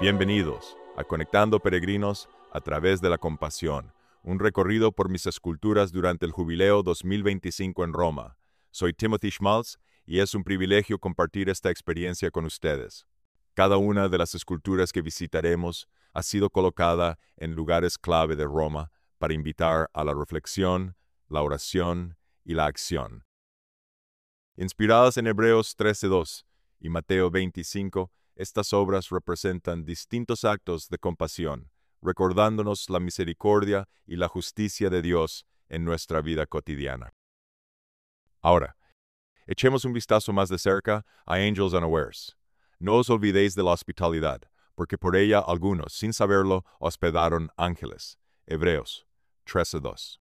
Bienvenidos a Conectando Peregrinos a través de la compasión, un recorrido por mis esculturas durante el Jubileo 2025 en Roma. Soy Timothy Schmaltz y es un privilegio compartir esta experiencia con ustedes. Cada una de las esculturas que visitaremos ha sido colocada en lugares clave de Roma para invitar a la reflexión, la oración y la acción. Inspiradas en Hebreos 13:2 y Mateo 25, estas obras representan distintos actos de compasión, recordándonos la misericordia y la justicia de Dios en nuestra vida cotidiana. Ahora, echemos un vistazo más de cerca a Angels Unawares. No os olvidéis de la hospitalidad, porque por ella algunos, sin saberlo, hospedaron ángeles. Hebreos 13:2.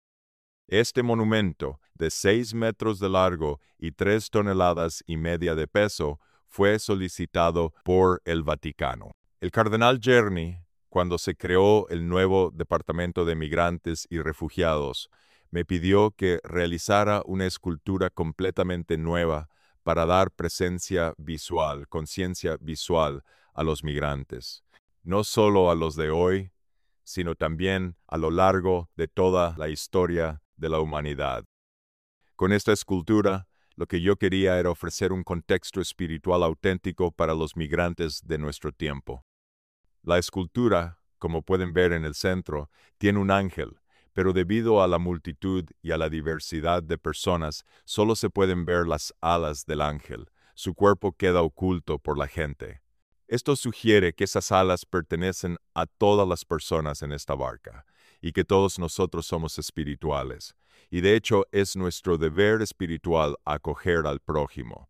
Este monumento, de 6 metros de largo y 3,5 toneladas de peso, fue solicitado por el Vaticano. El cardenal Czerny, cuando se creó el nuevo Departamento de Migrantes y Refugiados, me pidió que realizara una escultura completamente nueva para dar presencia visual, conciencia visual a los migrantes, no solo a los de hoy, sino también a lo largo de toda la historia de la humanidad. Con esta escultura, lo que yo quería era ofrecer un contexto espiritual auténtico para los migrantes de nuestro tiempo. La escultura, como pueden ver en el centro, tiene un ángel, pero debido a la multitud y a la diversidad de personas, solo se pueden ver las alas del ángel. Su cuerpo queda oculto por la gente. Esto sugiere que esas alas pertenecen a todas las personas en esta barca, y que todos nosotros somos espirituales. Y de hecho es nuestro deber espiritual acoger al prójimo.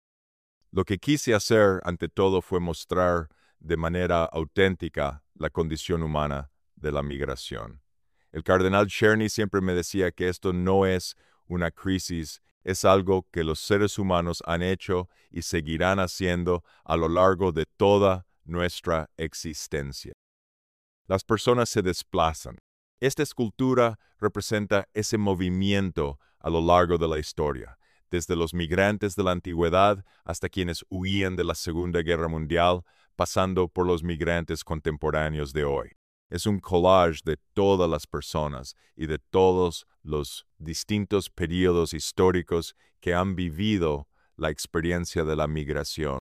Lo que quise hacer ante todo fue mostrar de manera auténtica la condición humana de la migración. El cardenal Czerny siempre me decía que esto no es una crisis, es algo que los seres humanos han hecho y seguirán haciendo a lo largo de toda nuestra existencia. Las personas se desplazan. Esta escultura representa ese movimiento a lo largo de la historia, desde los migrantes de la antigüedad hasta quienes huían de la Segunda Guerra Mundial, pasando por los migrantes contemporáneos de hoy. Es un collage de todas las personas y de todos los distintos periodos históricos que han vivido la experiencia de la migración.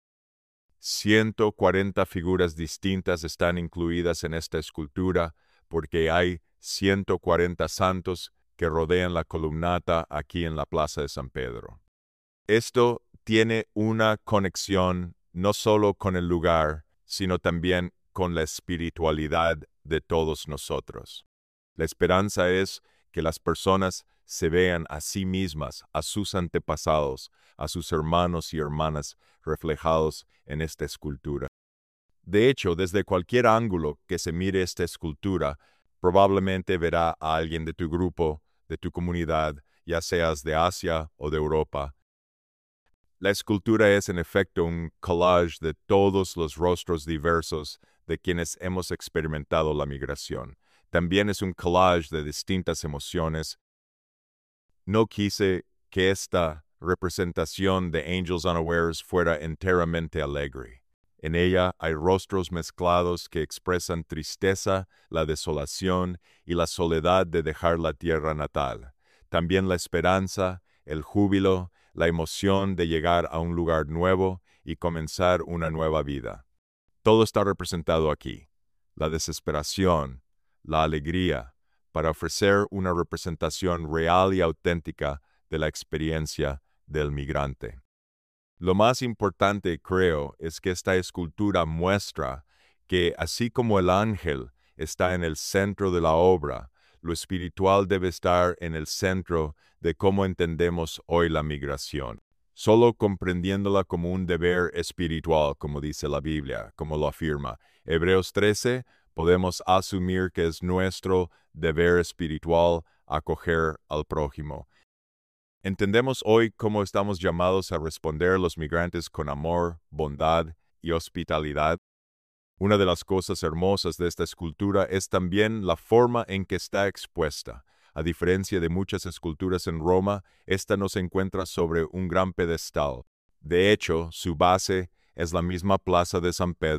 140 figuras distintas están incluidas en esta escultura porque hay 140 santos que rodean la columnata aquí en la Plaza de San Pedro. Esto tiene una conexión no solo con el lugar, sino también con la espiritualidad de todos nosotros. La esperanza es que las personas se vean a sí mismas, a sus antepasados, a sus hermanos y hermanas reflejados en esta escultura. De hecho, desde cualquier ángulo que se mire esta escultura, probablemente verá a alguien de tu grupo, de tu comunidad, ya seas de Asia o de Europa. La escultura es en efecto un collage de todos los rostros diversos de quienes hemos experimentado la migración. También es un collage de distintas emociones. No quise que esta representación de Angels Unawares fuera enteramente alegre. En ella hay rostros mezclados que expresan tristeza, la desolación y la soledad de dejar la tierra natal. También la esperanza, el júbilo, la emoción de llegar a un lugar nuevo y comenzar una nueva vida. Todo está representado aquí. La desesperación, la alegría, para ofrecer una representación real y auténtica de la experiencia del migrante. Lo más importante, creo, es que esta escultura muestra que, así como el ángel está en el centro de la obra, lo espiritual debe estar en el centro de cómo entendemos hoy la migración. Solo comprendiéndola como un deber espiritual, como dice la Biblia, como lo afirma Hebreos 13, podemos asumir que es nuestro deber espiritual acoger al prójimo. Entendemos hoy cómo estamos llamados a responder a los migrantes con amor, bondad y hospitalidad. Una de las cosas hermosas de esta escultura es también la forma en que está expuesta. A diferencia de muchas esculturas en Roma, esta no se encuentra sobre un gran pedestal. De hecho, su base es la misma Plaza de San Pedro,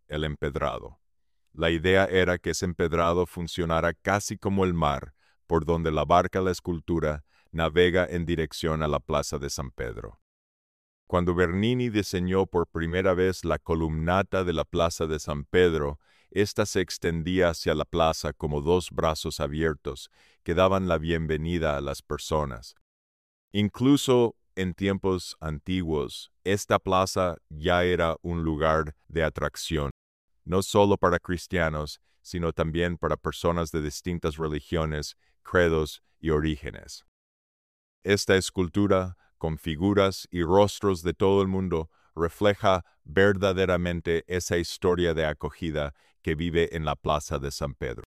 el empedrado. La idea era que ese empedrado funcionara casi como el mar, por donde la barca la escultura navega en dirección a la Plaza de San Pedro. Cuando Bernini diseñó por primera vez la columnata de la Plaza de San Pedro, ésta se extendía hacia la plaza como dos brazos abiertos que daban la bienvenida a las personas. Incluso en tiempos antiguos, esta plaza ya era un lugar de atracción, no solo para cristianos, sino también para personas de distintas religiones, credos y orígenes. Esta escultura, con figuras y rostros de todo el mundo, refleja verdaderamente esa historia de acogida que vive en la Plaza de San Pedro.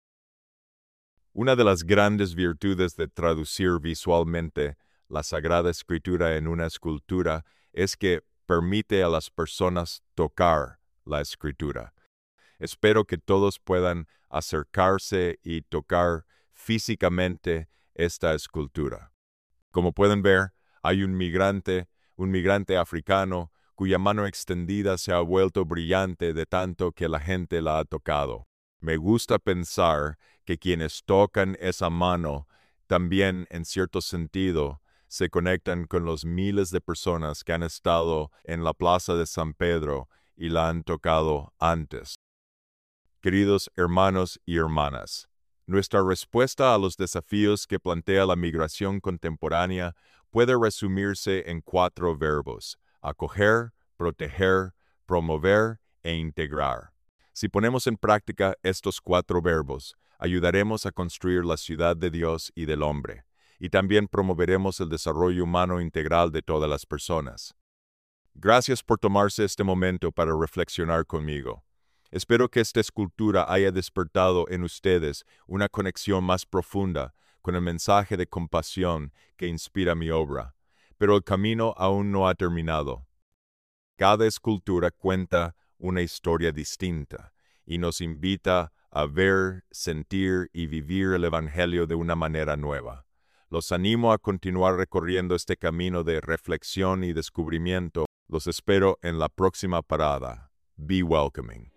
Una de las grandes virtudes de traducir visualmente la Sagrada Escritura en una escultura es que permite a las personas tocar la Escritura. Espero que todos puedan acercarse y tocar físicamente esta escultura. Como pueden ver, hay un migrante africano, cuya mano extendida se ha vuelto brillante de tanto que la gente la ha tocado. Me gusta pensar que quienes tocan esa mano también, en cierto sentido, se conectan con los miles de personas que han estado en la Plaza de San Pedro y la han tocado antes. Queridos hermanos y hermanas, nuestra respuesta a los desafíos que plantea la migración contemporánea puede resumirse en 4 verbos: acoger, proteger, promover e integrar. Si ponemos en práctica estos 4 verbos, ayudaremos a construir la ciudad de Dios y del hombre, y también promoveremos el desarrollo humano integral de todas las personas. Gracias por tomarse este momento para reflexionar conmigo. Espero que esta escultura haya despertado en ustedes una conexión más profunda con el mensaje de compasión que inspira mi obra, pero el camino aún no ha terminado. Cada escultura cuenta una historia distinta y nos invita a ver, sentir y vivir el Evangelio de una manera nueva. Los animo a continuar recorriendo este camino de reflexión y descubrimiento. Los espero en la próxima parada. Be welcoming.